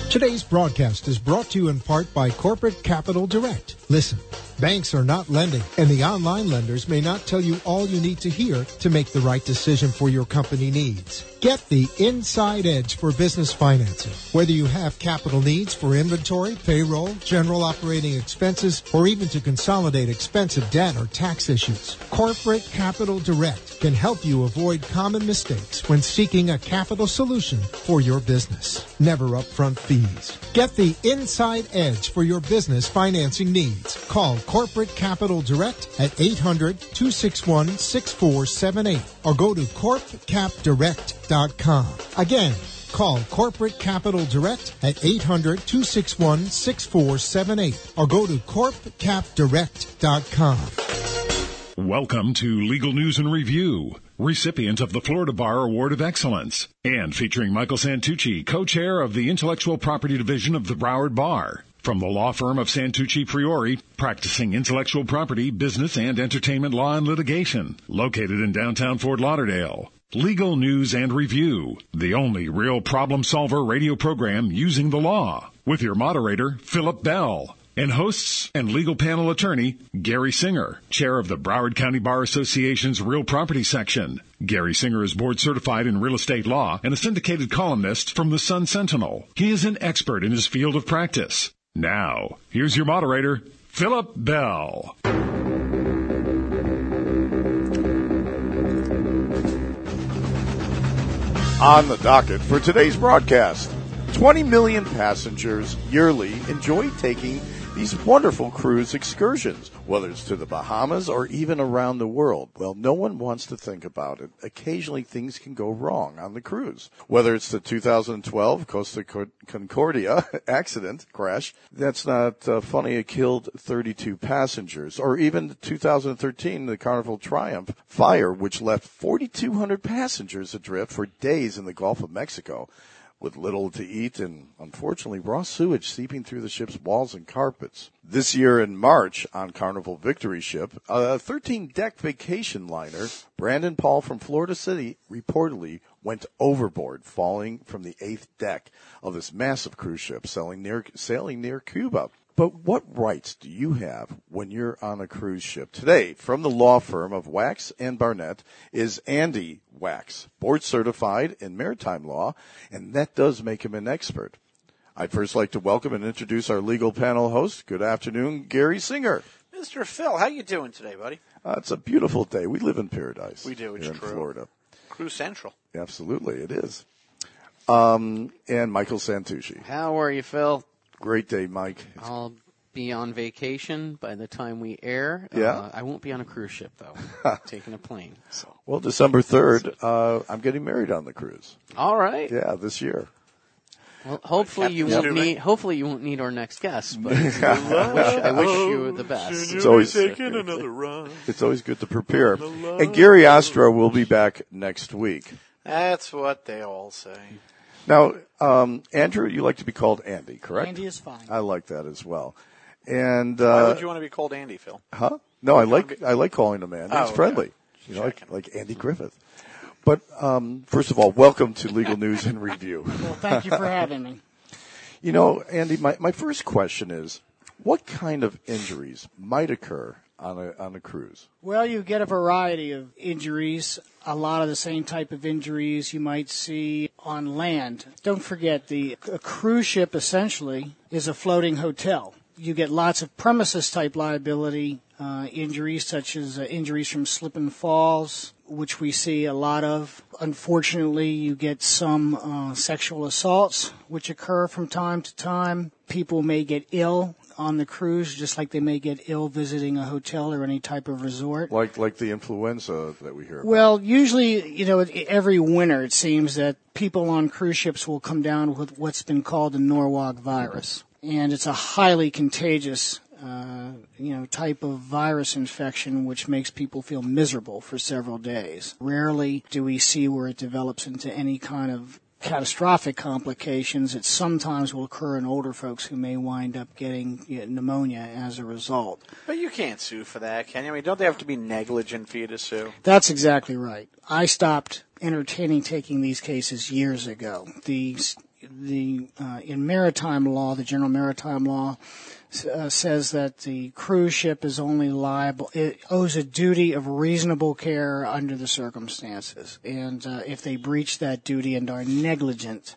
Today's broadcast is brought to you in part by Corporate Capital Direct. Listen, banks are not lending, and the online lenders may not tell you all you need to hear to make the right decision for your company needs. Get the inside edge for business financing. Whether you have capital needs for inventory, payroll, general operating expenses, or even to consolidate expensive debt or tax issues, Corporate Capital Direct can help you avoid common mistakes when seeking a capital solution for your business. Never upfront fees. Get the inside edge for your business financing needs. Call Corporate Capital Direct at 800-261-6478 or go to corpcapdirect.com. Again, call Corporate Capital Direct at 800-261-6478 or go to corpcapdirect.com. Welcome to Legal News and Review, recipient of the Florida Bar Award of Excellence, and featuring Michael Santucci, co-chair of the Intellectual Property Division of the Broward Bar. From the law firm of Santucci Priori, practicing intellectual property, business, and entertainment law and litigation, located in downtown Fort Lauderdale. Legal News and Review, the only real problem solver radio program using the law, with your moderator, Philip Bell, and hosts and legal panel attorney, Gary Singer, chair of the Broward County Bar Association's Real Property Section. Gary Singer is board certified in real estate law and a syndicated columnist from the Sun Sentinel. He is an expert in his field of practice. Now, here's your moderator, Philip Bell. On the docket for today's broadcast, 20 million passengers yearly enjoy taking these wonderful cruise excursions, whether it's to the Bahamas or even around the world. Well, no one wants to think about it. Occasionally things can go wrong on the cruise. Whether it's the 2012 Costa Concordia accident crash, that's not funny, it killed 32 passengers, or even the 2013 the Carnival Triumph fire, which left 4,200 passengers adrift for days in the Gulf of Mexico, with little to eat and, unfortunately, raw sewage seeping through the ship's walls and carpets. This year in March, on Carnival Victory ship, a 13-deck vacation liner, Brandon Paul from Florida City, reportedly went overboard, falling from the 8th deck of this massive cruise ship sailing near Cuba. But what rights do you have when you're on a cruise ship? Today, from the law firm of Wax and Barnett, is Andy Wax, board certified in maritime law, and that does make him an expert. I'd first like to welcome and introduce our legal panel host. Good afternoon, Gary Singer. Mr. Phil, how you doing today, buddy? It's a beautiful day. We live in paradise. We do, it's here in true. Florida. Cruise Central. Absolutely, it is. And Michael Santucci. How are you, Phil? Great day, Mike. I'll be on vacation by the time we air. Yeah. I won't be on a cruise ship, though. Taking a plane. So. Well, December 3rd, I'm getting married on the cruise. All right. Yeah, this year. Well, hopefully you won't need our next guest, but I wish you the best. It's always taking another run. It's always good to prepare. And Gary Ostro will be back next week. That's what they all say. Now, Andrew, you like to be called Andy, correct? Andy is fine. I like that as well. And Why would you want to be called Andy, Phil? Huh? No, I like calling him Andy. Oh, It's friendly. okay. You know, like Andy Griffith. But first of all, welcome to Legal News and Review. Well, thank you for having me. You know, Andy, my first question is, what kind of injuries might occur on a cruise? Well, you get a variety of injuries, a lot of the same type of injuries you might see on land. Don't forget, a cruise ship essentially is a floating hotel. You get lots of premises-type liability injuries, such as injuries from slip and falls, which we see a lot of. Unfortunately, you get some sexual assaults, which occur from time to time. People may get ill on the cruise, just like they may get ill visiting a hotel or any type of resort. Like the influenza that we hear about. Well, usually, every winter it seems that people on cruise ships will come down with what's been called the Norwalk virus. And it's a highly contagious, type of virus infection which makes people feel miserable for several days. Rarely do we see where it develops into any kind of catastrophic complications. It sometimes will occur in older folks who may wind up getting pneumonia as a result. But you can't sue for that, can you? I mean, don't they have to be negligent for you to sue? That's exactly right. I stopped entertaining taking these cases years ago. The in maritime law, the general maritime law says that the cruise ship is only liable, it owes a duty of reasonable care under the circumstances. And if they breach that duty and are negligent,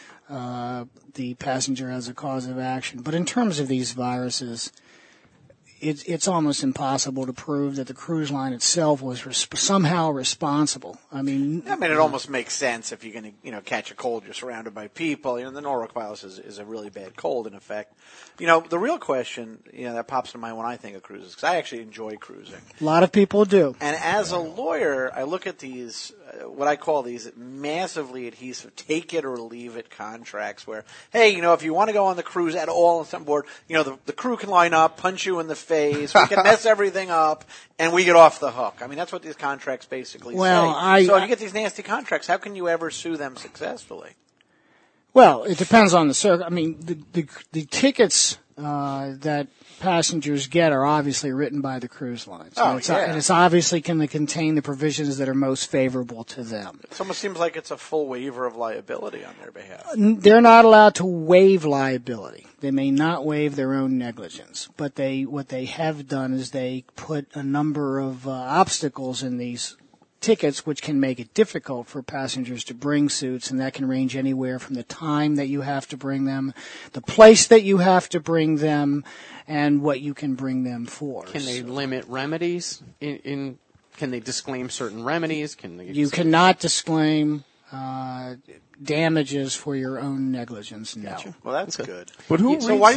the passenger has a cause of action. But in terms of these viruses, it's almost impossible to prove that the cruise line itself was somehow responsible. I mean, it almost makes sense if you're going to, catch a cold. You're surrounded by people. The norovirus is a really bad cold, in effect. The real question, that pops to mind when I think of cruises, because I actually enjoy cruising. A lot of people do. And as a lawyer, I look at these, what I call these massively adhesive, take it or leave it contracts where, hey, if you want to go on the cruise at all on some board, the crew can line up, punch you in the face, we can mess everything up, and we get off the hook. I mean, that's what these contracts basically say. So if you get these nasty contracts, how can you ever sue them successfully? Well, it depends on the circuit. I mean, the tickets that passengers get are obviously written by the cruise lines. And it's obviously going to contain the provisions that are most favorable to them. It almost seems like it's a full waiver of liability on their behalf. They're not allowed to waive liability. They may not waive their own negligence, but what they have done is they put a number of obstacles in these tickets, which can make it difficult for passengers to bring suits, and that can range anywhere from the time that you have to bring them, the place that you have to bring them, and what you can bring them for. Can they limit remedies? Can they disclaim certain remedies? You cannot disclaim damages for your own negligence. No. Gotcha. Well, that's good. But who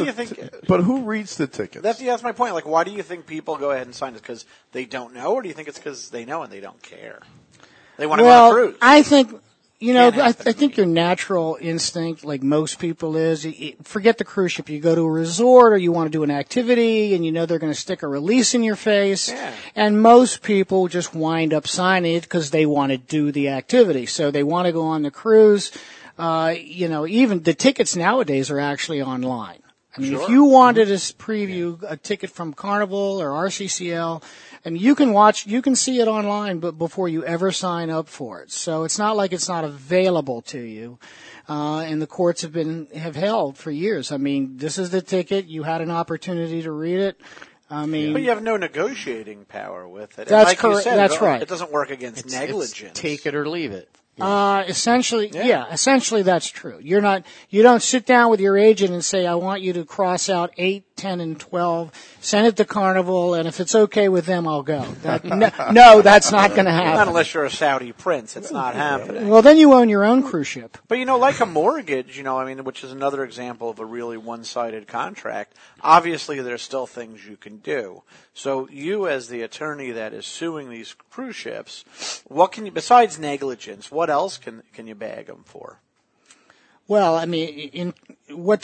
reads the tickets? That's my point. Like, why do you think people go ahead and sign it? Because they don't know, or do you think it's because they know and they don't care? They want to go on a cruise. I think. I think your natural instinct, like most people is, forget the cruise ship. You go to a resort or you want to do an activity and they're going to stick a release in your face. Yeah. And most people just wind up signing it because they want to do the activity. So they want to go on the cruise. Even the tickets nowadays are actually online. I mean, if you wanted to preview a ticket from Carnival or RCCL, and you can see it online, but before you ever sign up for it. So it's not like it's not available to you. And the courts have held for years. I mean, this is the ticket. You had an opportunity to read it. I mean, but you have no negotiating power with it. That's like correct. You said, that's right. It doesn't work against negligence. It's take it or leave it. Essentially that's true. You don't sit down with your agent and say, I want you to cross out 8, 10, and 12, send it to Carnival, and if it's okay with them, I'll go. No, that's not going to happen. Not unless you're a Saudi prince. It's not happening. Well, then you own your own cruise ship. But, like a mortgage, which is another example of a really one-sided contract, obviously there's still things you can do. So you, as the attorney that is suing these cruise ships, what can you, besides negligence, what else can you bag them for? Well, I mean, what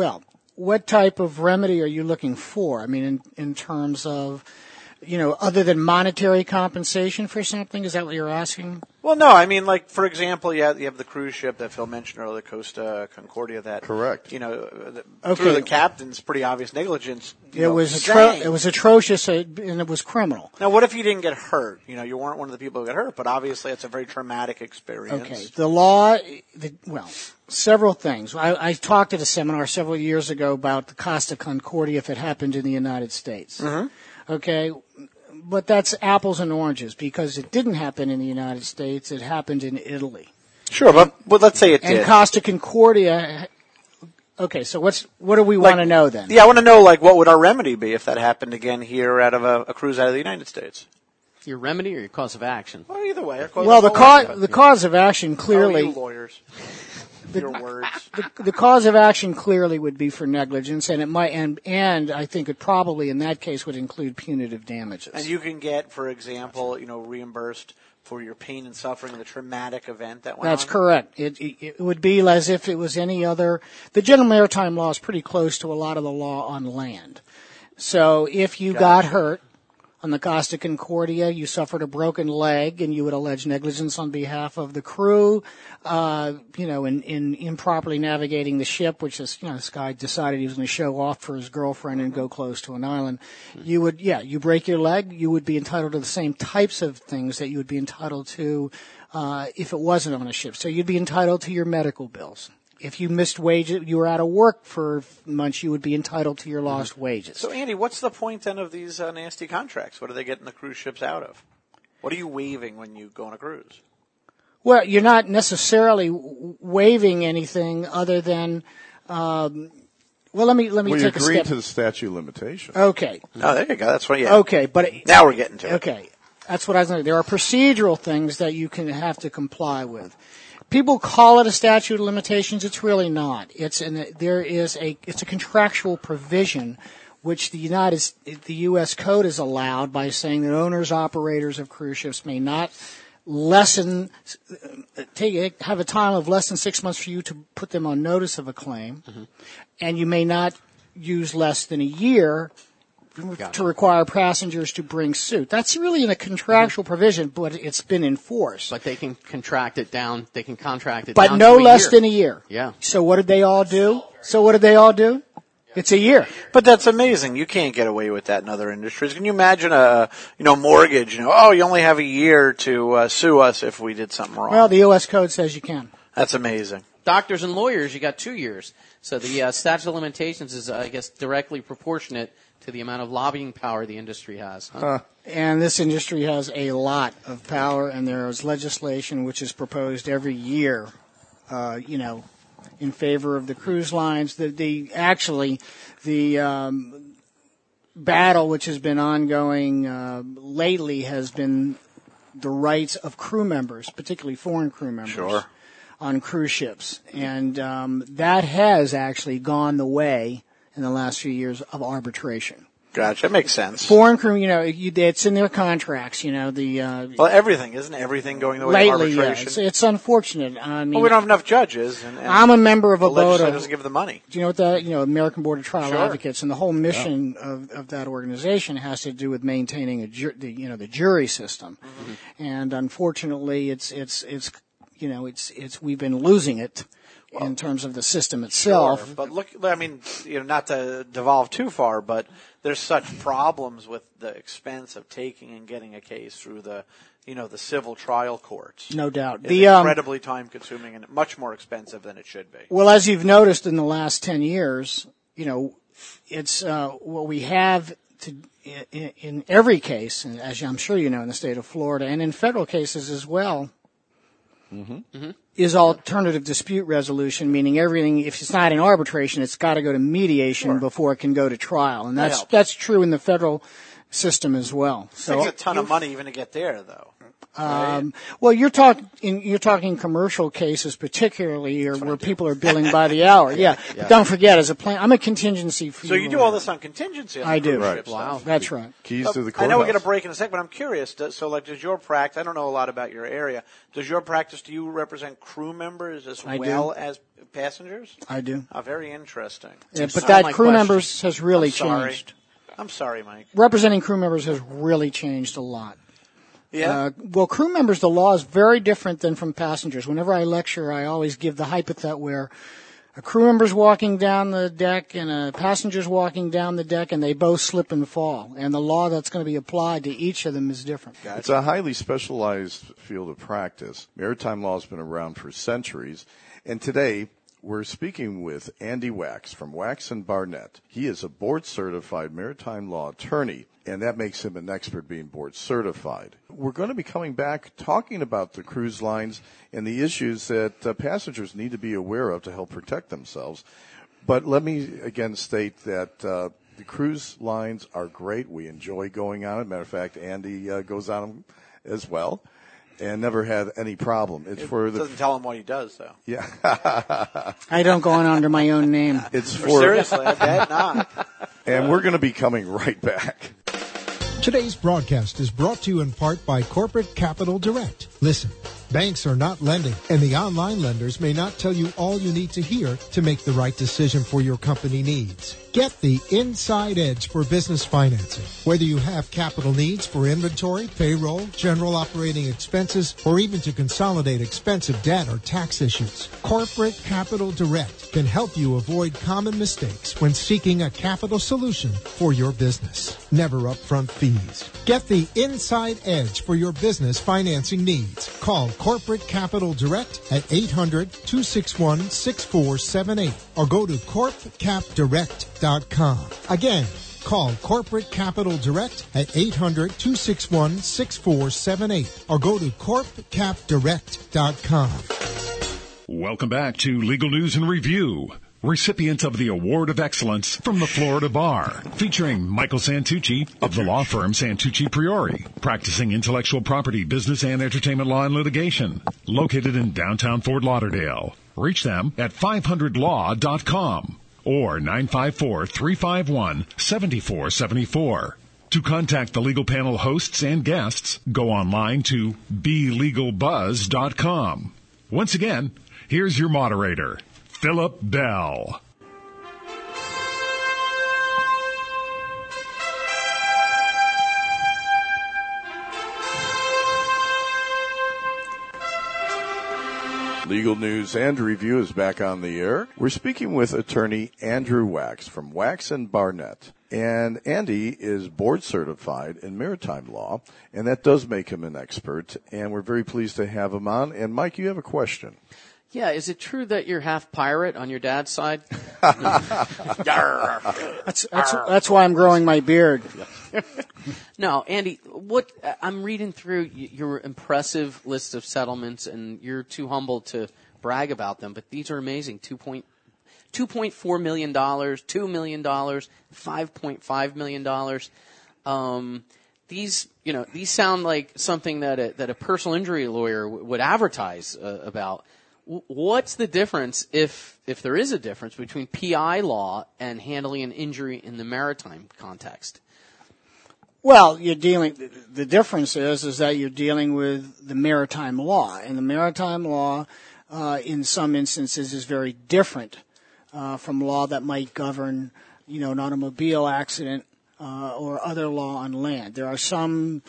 type of remedy are you looking for? I mean, in terms of, other than monetary compensation for something, is that what you're asking? Well, no, I mean, like, for example, you have the cruise ship that Phil mentioned earlier, the Costa Concordia, that, correct. Through the captain's pretty obvious negligence. It was atrocious, and it was criminal. Now, what if you didn't get hurt? You weren't one of the people who got hurt, but obviously it's a very traumatic experience. Okay, the law, several things. I talked at a seminar several years ago about the Costa Concordia if it happened in the United States. Mm-hmm. Okay, but that's apples and oranges because it didn't happen in the United States. It happened in Italy. Sure, but let's say it did. And Costa Concordia. Okay, so what do we want to know then? Yeah, I want to know what would our remedy be if that happened again here out of a cruise out of the United States? Your remedy or your cause of action? Well, either way. The cause of action clearly. Oh, you lawyers. Your words. The cause of action clearly would be for negligence, and it might, and I think it probably in that case would include punitive damages. And you can get, for example, reimbursed for your pain and suffering of the traumatic event that went on. That's correct. It would be as if it was any other. The general maritime law is pretty close to a lot of the law on land. So if you got hurt on the Costa Concordia, you suffered a broken leg, and you would allege negligence on behalf of the crew, in improperly navigating the ship, which is, this guy decided he was going to show off for his girlfriend and go close to an island. You break your leg, you would be entitled to the same types of things that you would be entitled to, if it wasn't on a ship. So you'd be entitled to your medical bills. If you missed wages, you were out of work for months, you would be entitled to your lost wages. So, Andy, what's the point then of these nasty contracts? What are they getting the cruise ships out of? What are you waiving when you go on a cruise? Well, you're not necessarily waiving anything other than, let me take a step. You're agreeing to the statute of limitations. Okay. Oh, there you go. That's what. Yeah. Okay, but now we're getting to it. Okay, that's what I was saying. There are procedural things that you can have to comply with. People call it a statute of limitations. It's really not. It's a contractual provision which the U.S. Code is allowed by saying that owners, operators of cruise ships may not have a time of less than 6 months for you to put them on notice of a claim, and you may not use less than a year to require passengers to bring suit. That's really in a contractual provision, but it's been enforced. But they can contract it down. They can contract it but down. But no to less year. than a year. Yeah. So what did they all do? It's a year. But that's amazing. You can't get away with that in other industries. Can you imagine a mortgage? You only have a year to sue us if we did something wrong. Well, the U.S. Code says you can. That's amazing. Doctors and lawyers, you got 2 years. So the statute of limitations is, I guess, directly proportionate to the amount of lobbying power the industry has. Huh? And this industry has a lot of power, and there is legislation which is proposed every year, in favor of the cruise lines. The battle which has been ongoing lately has been the rights of crew members, particularly foreign crew members, on cruise ships. And that has actually gone the way in the last few years of arbitration. Gotcha. That makes sense. Foreign crew, it's in their contracts, well, everything, isn't everything going the way of arbitration? Yeah, it's unfortunate. I mean, we don't have enough judges. And I'm a member of a board of... doesn't give the money. Do you know what that, American Board of Trial Advocates, and the whole mission of that organization has to do with maintaining the jury system. Mm-hmm. And unfortunately, we've been losing it. In terms of the system itself. Sure, but look, not to devolve too far, but there's such problems with the expense of taking and getting a case through the civil trial courts. No doubt. It's incredibly time consuming and much more expensive than it should be. Well, as you've noticed in the last 10 years, it's what we have in every case, and as I'm sure you know, in the state of Florida and in federal cases as well, is alternative dispute resolution, meaning everything, if it's not in arbitration, it's got to go to mediation before it can go to trial. And that's true in the federal system as well. So it takes a ton of money even to get there, though. Well, you're talking commercial cases, particularly, or where people are billing by the hour. Yeah. But don't forget, I'm a contingency fee. So you do all this on contingency. I do. Right. Wow, that's right. Keys to the courthouse. I know we're going to break in a second, but I'm curious. Does your practice? I don't know a lot about your area. Does your practice? Do you represent crew members as well as passengers? I do. Oh, very interesting. Yeah, but that crew members has really changed. I'm sorry, Mike. Representing crew members has really changed a lot. Yeah. Well, crew members, the law is very different than from passengers. Whenever I lecture, I always give the hypothet where a crew member's walking down the deck and a passenger's walking down the deck, and they both slip and fall. And the law that's going to be applied to each of them is different. Gotcha. It's a highly specialized field of practice. Maritime law has been around for centuries, and today we're speaking with Andy Wax from Wax and Barnett. He is a board-certified maritime law attorney, and that makes him an expert being board-certified. We're going to be coming back talking about the cruise lines and the issues that passengers need to be aware of to help protect themselves. But let me again state that the cruise lines are great. We enjoy going on it. Matter of fact, Andy goes on them as well. And never had any problem. Doesn't tell him what he does, though. Yeah. I don't go on under my own name. Seriously, I bet not. And we're going to be coming right back. Today's broadcast is brought to you in part by Corporate Capital Direct. Listen, banks are not lending, and the online lenders may not tell you all you need to hear to make the right decision for your company needs. Get the inside edge for business financing. Whether you have capital needs for inventory, payroll, general operating expenses, or even to consolidate expensive debt or tax issues, Corporate Capital Direct can help you avoid common mistakes when seeking a capital solution for your business. Never upfront fees. Get the inside edge for your business financing needs. Call Corporate Capital Direct at 800-261-6478 or go to corpcapdirect.com. Again, call Corporate Capital Direct at 800-261-6478 or go to corpcapdirect.com. Welcome back to Legal News and Review. Recipient of the Award of Excellence from the Florida Bar, featuring Michael Santucci of the law firm Santucci Priori, practicing intellectual property, business, and entertainment law and litigation, located in downtown Fort Lauderdale. Reach them at 500law.com or 954-351-7474. To contact the legal panel hosts and guests, go online to BeLegalBuzz.com. Once again, here's your moderator, Philip Bell. Legal News and Review is back on the air. We're speaking with attorney Andrew Wax from Wax and Barnett. And Andy is board certified in maritime law, and that does make him an expert. And we're very pleased to have him on. And Mike, you have a question. Yeah, is it true that you're half pirate on your dad's side? That's why I'm growing my beard. No, Andy, what I'm reading through your impressive list of settlements, and you're too humble to brag about them, but these are amazing. $2.4 million, $2 million, $5.5 million. These sound like something that a personal injury lawyer would advertise about. What's the difference, if there is a difference, between PI law and handling an injury in the maritime context? Well, the difference is that you're dealing with the maritime law, and the maritime law, in some instances, is very different from law that might govern, an automobile accident or other law on land. There are some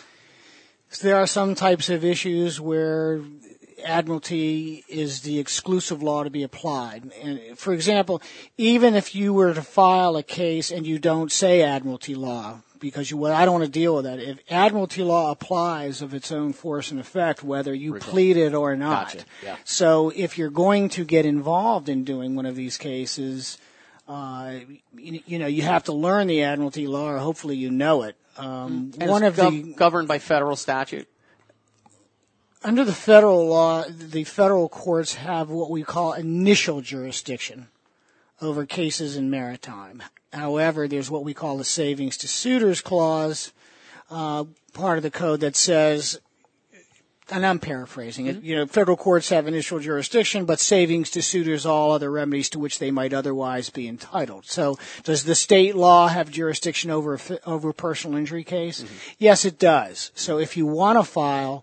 types of issues where admiralty is the exclusive law to be applied. And for example, even if you were to file a case and you don't say admiralty law, because I don't want to deal with that. If admiralty law applies of its own force and effect, whether you plead it or not. Gotcha. Yeah. So if you're going to get involved in doing one of these cases, you have to learn the admiralty law, or hopefully you know it. And it's governed by federal statute? Under the federal law, the federal courts have what we call initial jurisdiction over cases in maritime. However, there's what we call the savings to suitors clause, part of the code that says, and I'm paraphrasing it, federal courts have initial jurisdiction, but savings to suitors all other remedies to which they might otherwise be entitled. So does the state law have jurisdiction over a personal injury case? Mm-hmm. Yes, it does. So if you want to file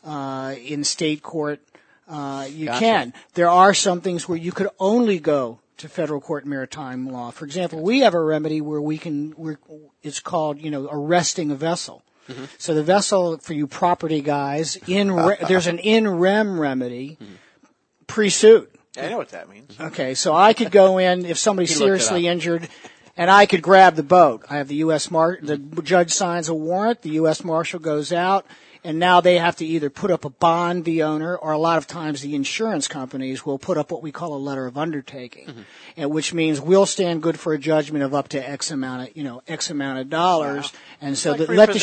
in state court, you can. There are some things where you could only go to federal court maritime law. For example, we have a remedy where it's called, arresting a vessel. Mm-hmm. So the vessel, for you property guys, there's an in rem remedy pre-suit. I know what that means. Okay, so I could go in if somebody's seriously injured, and I could grab the boat. I have the judge signs a warrant, the U.S. Marshal goes out, and now they have to either put up a bond, the owner, or a lot of times the insurance companies will put up what we call a letter of undertaking, and which means we'll stand good for a judgment of up to X amount of dollars, and so like let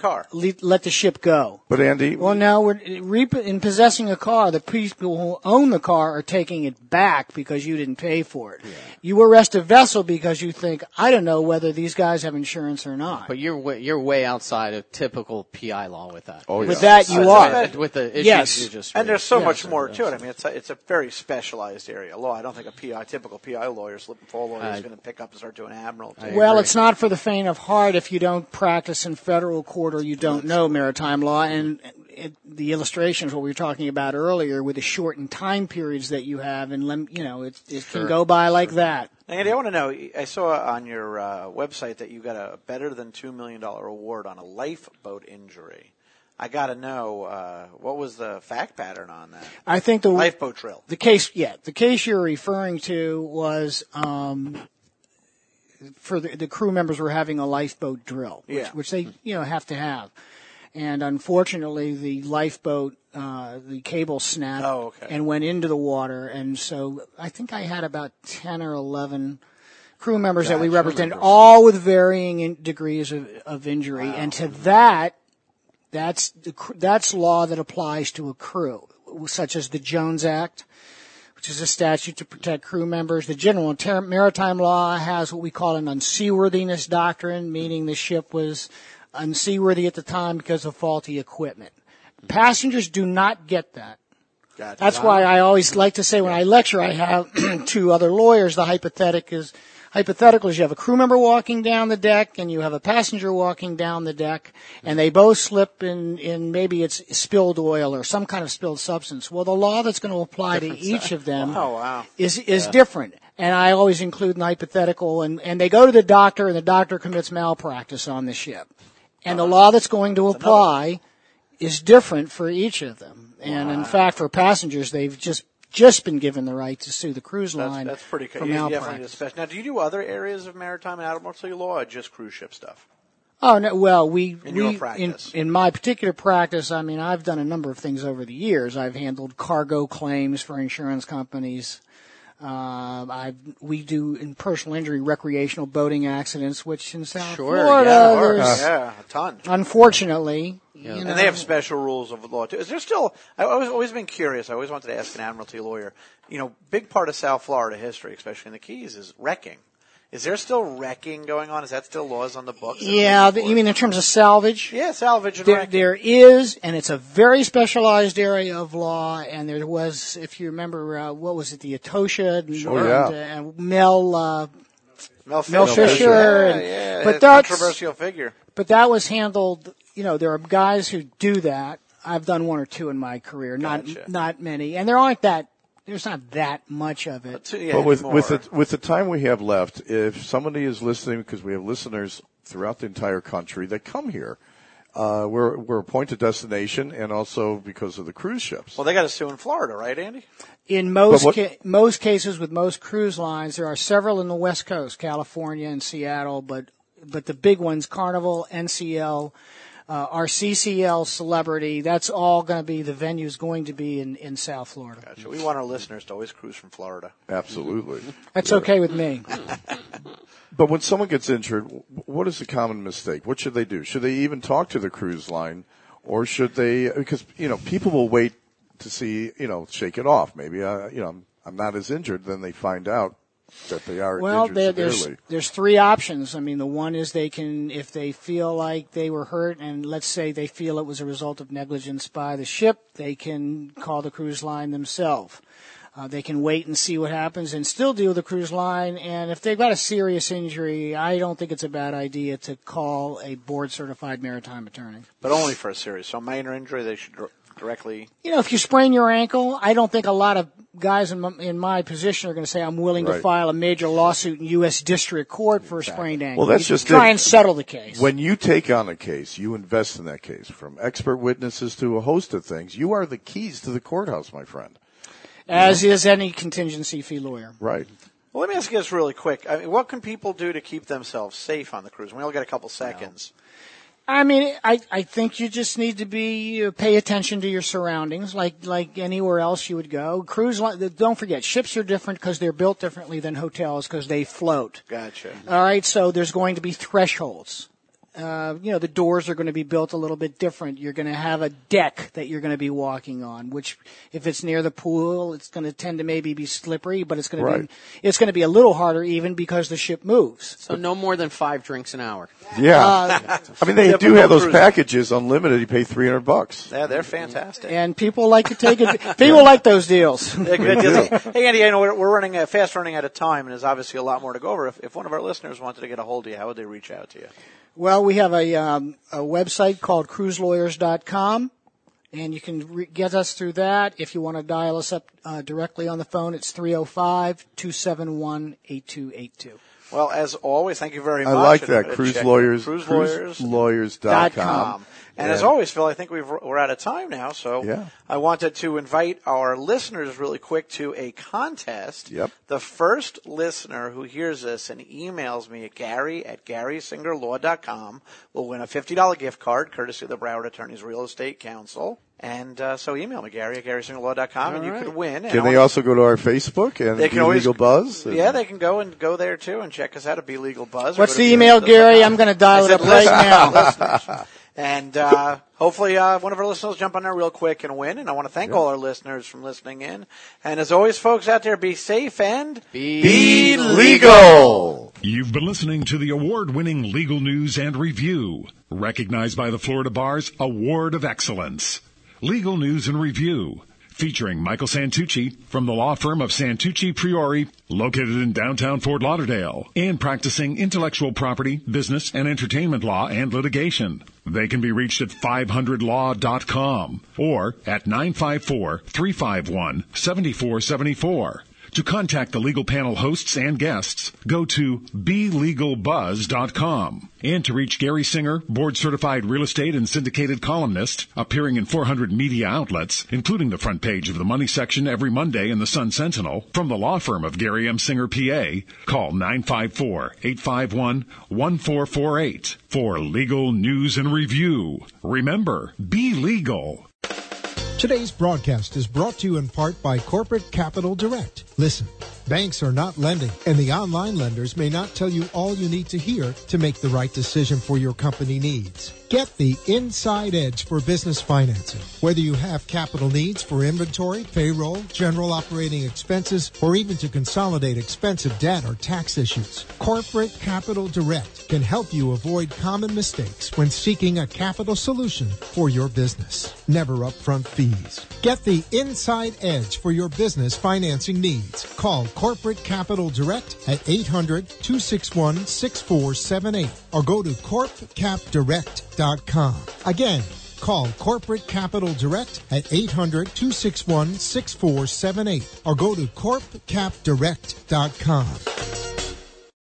the ship go. But Andy, well, now in possessing a car, the people who own the car are taking it back because you didn't pay for it. Yeah. You arrest a vessel because you think, I don't know whether these guys have insurance or not. But you're way outside of typical PI law with that. Oh, yeah. With that, you are. With the issues you just and there's so much more to it. I mean, it's a very specialized area of law. I don't think a typical PI lawyer, slip and fall lawyer, is going to pick up and start doing admiralty. Well, it's not for the faint of heart if you don't practice in federal court or you don't know maritime law. And the illustrations, what we were talking about earlier, with the shortened time periods that you have, and it can go by like that. Andy, I want to know, I saw on your website that you got a better than $2 million award on a lifeboat injury. I got to know, what was the fact pattern on that? I think the lifeboat drill. The case you're referring to was, for the crew members were having a lifeboat drill, which they, have to have. And unfortunately, the lifeboat the cable snapped okay. and went into the water. And so I think I had about 10 or 11 crew members that we represented, all with varying degrees of injury. Wow. And to that's law that applies to a crew, such as the Jones Act, which is a statute to protect crew members. The general maritime law has what we call an unseaworthiness doctrine, meaning the ship was unseaworthy at the time because of faulty equipment. Passengers do not get that. Gotcha. That's why I always like to say when I lecture, I have to other lawyers, the hypothetical is you have a crew member walking down the deck and you have a passenger walking down the deck, and they both slip in maybe it's spilled oil or some kind of spilled substance. Well, the law that's going to apply to each of them is different. And I always include an hypothetical, and they go to the doctor, and the doctor commits malpractice on the ship. And the law that's going to apply is different for each of them. And in fact, for passengers, they've just been given the right to sue the cruise line. That's pretty cool. Now, do you do other areas of maritime and admiralty law, or just cruise ship stuff? Oh no! Well, in my particular practice, I mean, I've done a number of things over the years. I've handled cargo claims for insurance companies. We do in personal injury recreational boating accidents, which in South Florida, there's a ton. Unfortunately. And they have special rules of law too. Is there still? I've always been curious. I always wanted to ask an admiralty lawyer. Big part of South Florida history, especially in the Keys, is wrecking. Is there still wrecking going on? Is that still laws on the books? Yeah, you mean in terms of salvage? Yeah, salvage and wrecking. There is, and it's a very specialized area of law. And there was, if you remember, what was it, the Etosha and Mel Fisher. But that's controversial figure. But that was handled. There are guys who do that. I've done one or two in my career, not many, and there aren't that. There's not that much of it. But with the time we have left, if somebody is listening, because we have listeners throughout the entire country that come here, we're a point of destination, and also because of the cruise ships. Well, they got to sue in Florida, right, Andy? In most cases with most cruise lines, there are several in the West Coast, California and Seattle, but the big ones, Carnival, NCL. Our CCL Celebrity, that's all going to be, the venue's going to be in South Florida. Gotcha. We want our listeners to always cruise from Florida. Absolutely. That's okay with me. But when someone gets injured, what is the common mistake? What should they do? Should they even talk to the cruise line, or should they, because, people will wait to see, shake it off. Maybe, I'm not as injured, then they find out that they are injured severely. There's three options. I mean, the one is they can, if they feel like they were hurt, and let's say they feel it was a result of negligence by the ship, they can call the cruise line themselves. They can wait and see what happens and still deal with the cruise line. And if they've got a serious injury, I don't think it's a bad idea to call a board-certified maritime attorney. But only for a serious. So minor injury, they should directly. If you sprain your ankle, I don't think a lot of guys in my position are going to say, I'm willing to file a major lawsuit in U.S. District Court for a sprained ankle. Well, that's just try and settle the case. When you take on a case, you invest in that case. From expert witnesses to a host of things, you are the keys to the courthouse, my friend. As is any contingency fee lawyer. Right. Well, let me ask you this really quick. I mean, what can people do to keep themselves safe on the cruise? We only got a couple seconds. I mean, I think you just need to pay attention to your surroundings, like anywhere else you would go. Cruise line, don't forget, ships are different because they're built differently than hotels because they float. Gotcha. All right, so there's going to be thresholds. The doors are going to be built a little bit different. You're going to have a deck that you're going to be walking on, which if it's near the pool, it's going to tend to maybe be slippery, but it's going to be a little harder even because the ship moves. So no more than 5 drinks an hour. Yeah. I mean, they do have those packages unlimited. You pay $300. Yeah, they're fantastic. And people like to take it. People like those deals. They're good deals. Hey, Andy, we're fast running out of time, and there's obviously a lot more to go over. If one of our listeners wanted to get a hold of you, how would they reach out to you? Well, we have a website called cruiselawyers.com, and you can get us through that. If you want to dial us up directly on the phone, it's 305-271-8282. Well, as always, thank you very much. I like that, cruiselawyers.com. And as always, Phil, I think we're out of time now, so I wanted to invite our listeners really quick to a contest. Yep. The first listener who hears this and emails me at GarySingerLaw.com will win a $50 gift card, courtesy of the Broward Attorneys Real Estate Council. And so email me, Gary at GarySingerLaw.com, and you could win. Can they also go to our Facebook and they can Be Legal Buzz? Yeah, they can go there too and check us out at Be Legal Buzz. What's the email, Gary? I'm going to dial it up right now. And hopefully one of our listeners will jump on there real quick and win. And I want to thank all our listeners from listening in. And as always, folks out there, be safe and be legal. You've been listening to the award-winning Legal News and Review, recognized by the Florida Bar's Award of Excellence. Legal News and Review, featuring Michael Santucci from the law firm of Santucci Priori, located in downtown Fort Lauderdale, and practicing intellectual property, business, and entertainment law and litigation. They can be reached at 500law.com or at 954-351-7474. To contact the legal panel hosts and guests, go to BeLegalBuzz.com. And to reach Gary Singer, board-certified real estate and syndicated columnist, appearing in 400 media outlets, including the front page of the Money section every Monday in the Sun Sentinel, from the law firm of Gary M. Singer, PA, call 954-851-1448 for Legal News and Review. Remember, be legal. Today's broadcast is brought to you in part by Corporate Capital Direct. Listen, banks are not lending, and the online lenders may not tell you all you need to hear to make the right decision for your company needs. Get the inside edge for business financing. Whether you have capital needs for inventory, payroll, general operating expenses, or even to consolidate expensive debt or tax issues, Corporate Capital Direct can help you avoid common mistakes when seeking a capital solution for your business. Never upfront fees. Get the inside edge for your business financing needs. Call Corporate Capital Direct at 800-261-6478 or go to corpcapdirect.com. Again, call Corporate Capital Direct at 800-261-6478 or go to corpcapdirect.com.